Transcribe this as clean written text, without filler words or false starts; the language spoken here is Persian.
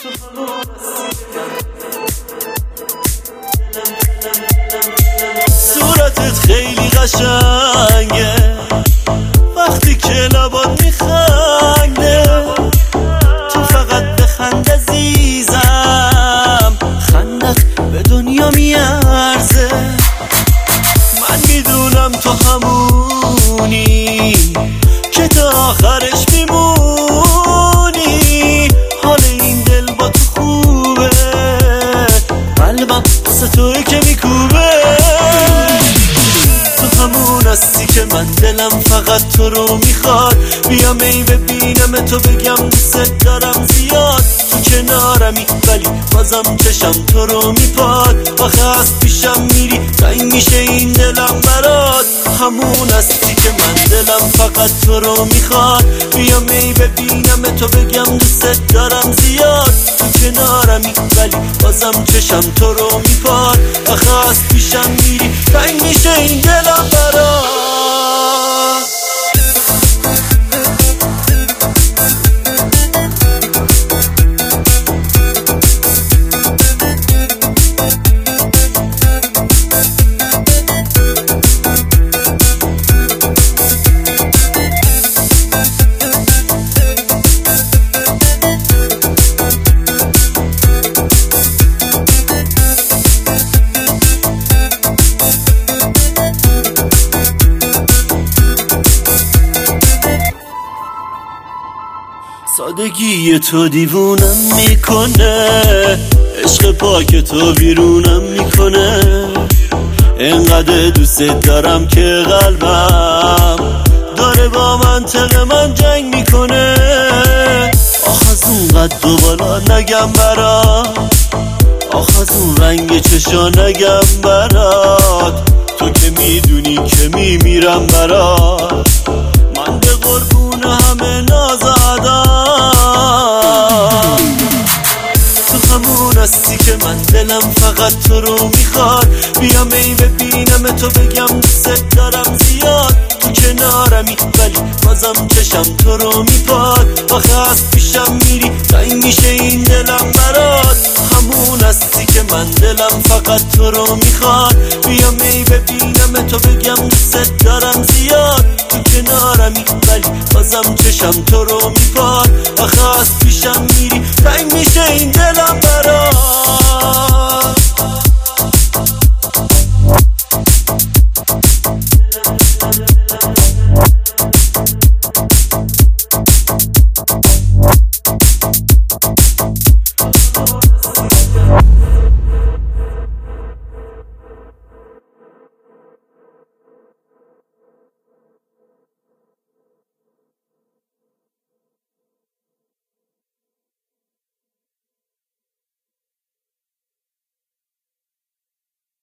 صورتت خیلی قشنگه وقتی که لبات میخنده، تو فقط بخند عزیزم، خندت به دنیا میارزه. من میدونم تو همونی که تا آخرش میمونی، حال این دل با تو خوبه، قلبم واسه توی که میکوبه. تو همون هستی که من دلم فقط تو رو میخواد، بیام ای ببینم تو بگم دوست دارم زیاد. تو کنارمی ولی بازم چشم تو رو میپاد، آخه از پیشم میری تنگ میشه این دلم برات. همون هستی که من دلم فقط تو رو میخواد، بیام ای ببینم تو بگم دوست دارم زیاد. تو کنارمی ولی بازم چشم تو رو میپاد، آخه از پیشم میری تنگ میشه این دلم برات. سادگی تو دیوونم میکنه، عشق پاک تو بیرونم میکنه. انقدر دوست دارم که قلبم داره با منطق من جنگ میکنه. آخ از اون قد و بالا نگم برات، آخ از اون رنگ چشا نگم برات، تو که میدونی که میمیرم برات. من به قربون همه نازادم، تو همون هستی که من دلم فقط تو رو میخواد، بیام ای ببینم تو بگم دوست دارم زیاد. تو کنارمی ولی بازم چشم تو رو میپاد، آخه از پیشم میری تنگ میشه این دلم برات. همون هستی که من دلم فقط تو رو میخواد، بیام ای ببینم تو بگم دوست دارم زیاد. تو کنارمی ولی بازم چشم تو رو میپاد، آخه از پیشم میری تنگ میشه این دلم برات.